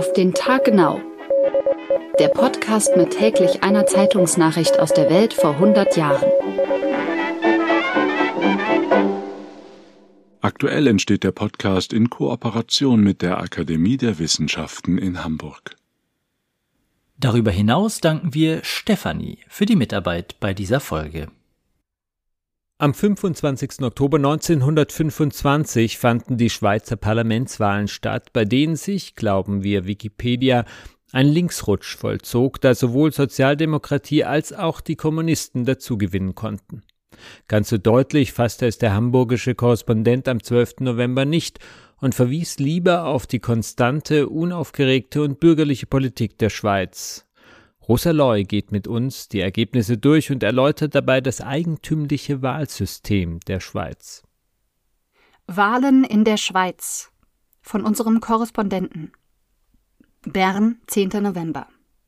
Auf den Tag genau. Der Podcast mit täglich einer Zeitungsnachricht aus der Welt vor 100 Jahren. Aktuell entsteht der Podcast in Kooperation mit der Akademie der Wissenschaften in Hamburg. Darüber hinaus danken wir Stefanie für die Mitarbeit bei dieser Folge. Am 25. Oktober 1925 fanden die Schweizer Parlamentswahlen statt, bei denen sich, glauben wir Wikipedia, ein Linksrutsch vollzog, da sowohl Sozialdemokratie als auch die Kommunisten dazugewinnen konnten. Ganz so deutlich fasste es der hamburgische Korrespondent am 12. November nicht und verwies lieber auf die konstante, unaufgeregte und bürgerliche Politik der Schweiz. Rosa Loy geht mit uns die Ergebnisse durch und erläutert dabei das eigentümliche Wahlsystem der Schweiz. Wahlen in der Schweiz von unserem Korrespondenten. Bern, 10. November.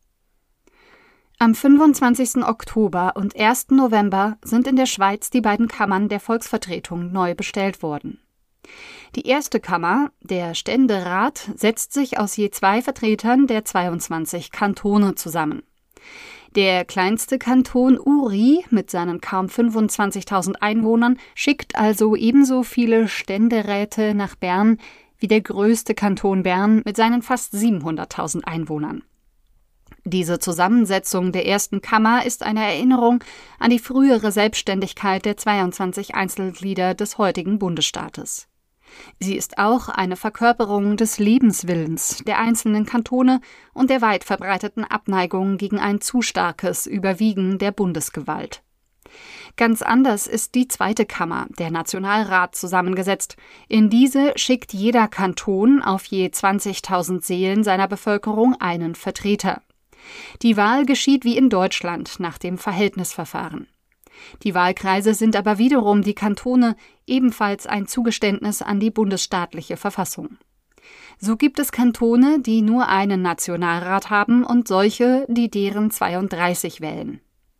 Am 25. Oktober und 1. November sind in der Schweiz die beiden Kammern der Volksvertretung neu bestellt worden. Die erste Kammer, der Ständerat, setzt sich aus je 2 Vertretern der 22 Kantone zusammen. Der kleinste Kanton Uri mit seinen kaum 25.000 Einwohnern schickt also ebenso viele Ständeräte nach Bern wie der größte Kanton Bern mit seinen fast 700.000 Einwohnern. Diese Zusammensetzung der ersten Kammer ist eine Erinnerung an die frühere Selbstständigkeit der 22 Einzelglieder des heutigen Bundesstaates. Sie ist auch eine Verkörperung des Lebenswillens der einzelnen Kantone und der weit verbreiteten Abneigung gegen ein zu starkes Überwiegen der Bundesgewalt. Ganz anders ist die zweite Kammer, der Nationalrat, zusammengesetzt. In diese schickt jeder Kanton auf je 20.000 Seelen seiner Bevölkerung einen Vertreter. Die Wahl geschieht wie in Deutschland nach dem Verhältnisverfahren. Die Wahlkreise sind aber wiederum die Kantone, ebenfalls ein Zugeständnis an die bundesstaatliche Verfassung. So gibt es Kantone, die nur einen Nationalrat haben und solche, die deren 32 wählen.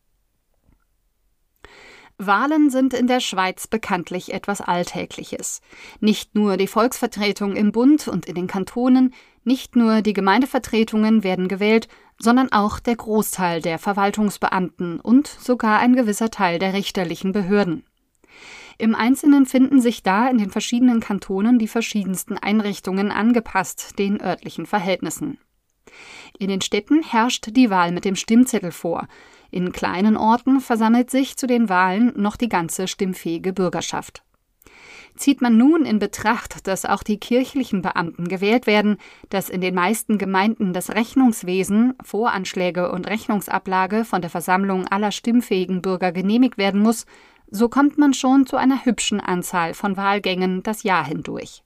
Wahlen sind in der Schweiz bekanntlich etwas Alltägliches. Nicht nur die Volksvertretung im Bund und in den Kantonen, nicht nur die Gemeindevertretungen werden gewählt, sondern auch der Großteil der Verwaltungsbeamten und sogar ein gewisser Teil der richterlichen Behörden. Im Einzelnen finden sich da in den verschiedenen Kantonen die verschiedensten Einrichtungen angepasst den örtlichen Verhältnissen. In den Städten herrscht die Wahl mit dem Stimmzettel vor. In kleinen Orten versammelt sich zu den Wahlen noch die ganze stimmfähige Bürgerschaft. Zieht man nun in Betracht, dass auch die kirchlichen Beamten gewählt werden, dass in den meisten Gemeinden das Rechnungswesen, Voranschläge und Rechnungsablage von der Versammlung aller stimmfähigen Bürger genehmigt werden muss, so kommt man schon zu einer hübschen Anzahl von Wahlgängen das Jahr hindurch.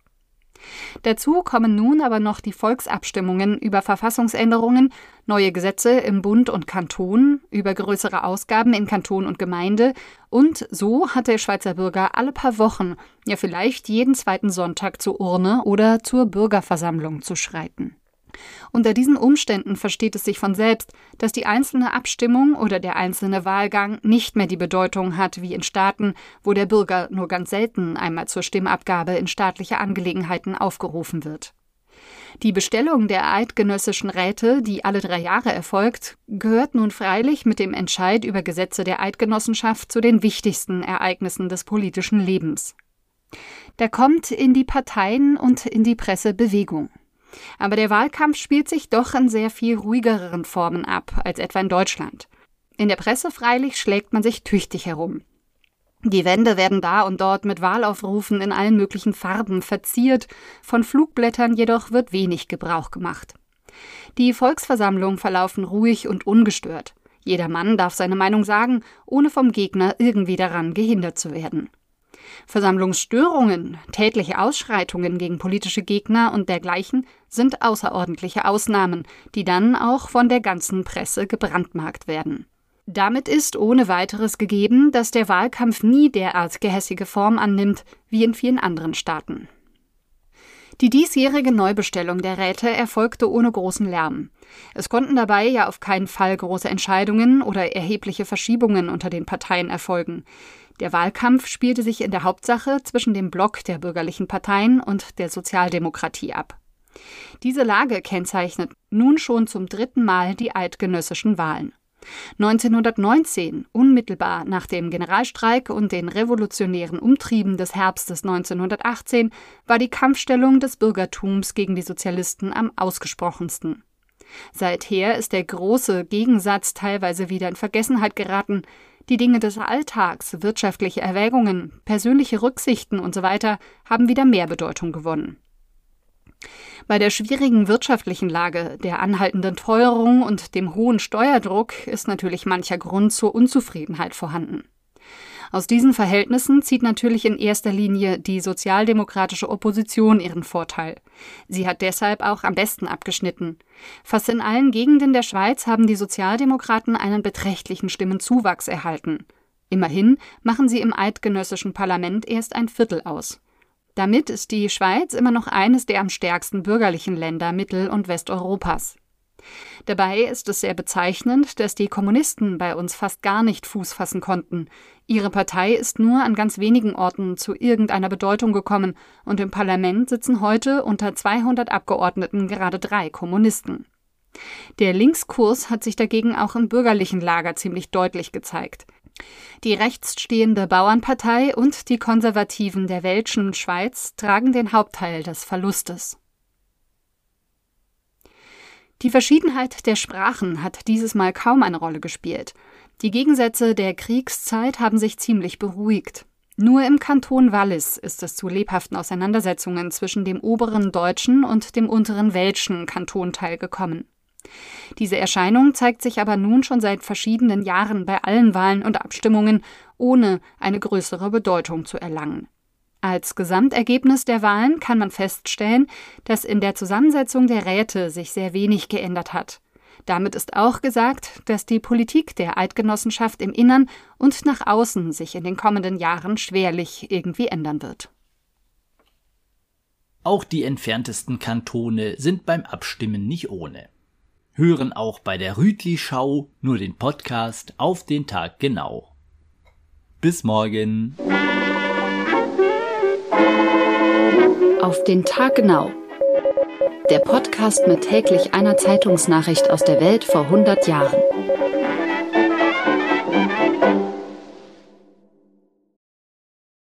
Dazu kommen nun aber noch die Volksabstimmungen über Verfassungsänderungen, neue Gesetze im Bund und Kanton, über größere Ausgaben in Kanton und Gemeinde und so hat der Schweizer Bürger alle paar Wochen, ja vielleicht jeden zweiten Sonntag zur Urne oder zur Bürgerversammlung zu schreiten. Unter diesen Umständen versteht es sich von selbst, dass die einzelne Abstimmung oder der einzelne Wahlgang nicht mehr die Bedeutung hat wie in Staaten, wo der Bürger nur ganz selten einmal zur Stimmabgabe in staatliche Angelegenheiten aufgerufen wird. Die Bestellung der eidgenössischen Räte, die alle 3 Jahre erfolgt, gehört nun freilich mit dem Entscheid über Gesetze der Eidgenossenschaft zu den wichtigsten Ereignissen des politischen Lebens. Da kommt in die Parteien und in die Presse Bewegung. Aber der Wahlkampf spielt sich doch in sehr viel ruhigeren Formen ab als etwa in Deutschland. In der Presse freilich schlägt man sich tüchtig herum. Die Wände werden da und dort mit Wahlaufrufen in allen möglichen Farben verziert, von Flugblättern jedoch wird wenig Gebrauch gemacht. Die Volksversammlungen verlaufen ruhig und ungestört. Jeder Mann darf seine Meinung sagen, ohne vom Gegner irgendwie daran gehindert zu werden. Versammlungsstörungen, tätliche Ausschreitungen gegen politische Gegner und dergleichen sind außerordentliche Ausnahmen, die dann auch von der ganzen Presse gebrandmarkt werden. Damit ist ohne weiteres gegeben, dass der Wahlkampf nie derart gehässige Form annimmt wie in vielen anderen Staaten. Die diesjährige Neubestellung der Räte erfolgte ohne großen Lärm. Es konnten dabei ja auf keinen Fall große Entscheidungen oder erhebliche Verschiebungen unter den Parteien erfolgen. Der Wahlkampf spielte sich in der Hauptsache zwischen dem Block der bürgerlichen Parteien und der Sozialdemokratie ab. Diese Lage kennzeichnet nun schon zum 3. Mal die eidgenössischen Wahlen. 1919, unmittelbar nach dem Generalstreik und den revolutionären Umtrieben des Herbstes 1918, war die Kampfstellung des Bürgertums gegen die Sozialisten am ausgesprochensten. Seither ist der große Gegensatz teilweise wieder in Vergessenheit geraten. Die Dinge des Alltags, wirtschaftliche Erwägungen, persönliche Rücksichten usw. haben wieder mehr Bedeutung gewonnen. Bei der schwierigen wirtschaftlichen Lage, der anhaltenden Teuerung und dem hohen Steuerdruck ist natürlich mancher Grund zur Unzufriedenheit vorhanden. Aus diesen Verhältnissen zieht natürlich in erster Linie die sozialdemokratische Opposition ihren Vorteil. Sie hat deshalb auch am besten abgeschnitten. Fast in allen Gegenden der Schweiz haben die Sozialdemokraten einen beträchtlichen Stimmenzuwachs erhalten. Immerhin machen sie im eidgenössischen Parlament erst 1/4 aus. Damit ist die Schweiz immer noch eines der am stärksten bürgerlichen Länder Mittel- und Westeuropas. Dabei ist es sehr bezeichnend, dass die Kommunisten bei uns fast gar nicht Fuß fassen konnten. Ihre Partei ist nur an ganz wenigen Orten zu irgendeiner Bedeutung gekommen und im Parlament sitzen heute unter 200 Abgeordneten gerade 3 Kommunisten. Der Linkskurs hat sich dagegen auch im bürgerlichen Lager ziemlich deutlich gezeigt. Die rechtsstehende Bauernpartei und die Konservativen der Welschen Schweiz tragen den Hauptteil des Verlustes. Die Verschiedenheit der Sprachen hat dieses Mal kaum eine Rolle gespielt. Die Gegensätze der Kriegszeit haben sich ziemlich beruhigt. Nur im Kanton Wallis ist es zu lebhaften Auseinandersetzungen zwischen dem oberen deutschen und dem unteren welschen Kantonteil gekommen. Diese Erscheinung zeigt sich aber nun schon seit verschiedenen Jahren bei allen Wahlen und Abstimmungen, ohne eine größere Bedeutung zu erlangen. Als Gesamtergebnis der Wahlen kann man feststellen, dass in der Zusammensetzung der Räte sich sehr wenig geändert hat. Damit ist auch gesagt, dass die Politik der Eidgenossenschaft im Innern und nach außen sich in den kommenden Jahren schwerlich irgendwie ändern wird. Auch die entferntesten Kantone sind beim Abstimmen nicht ohne. Hören auch bei der Rütli-Schau nur den Podcast auf den Tag genau. Bis morgen. Auf den Tag genau. Der Podcast mit täglich einer Zeitungsnachricht aus der Welt vor 100 Jahren.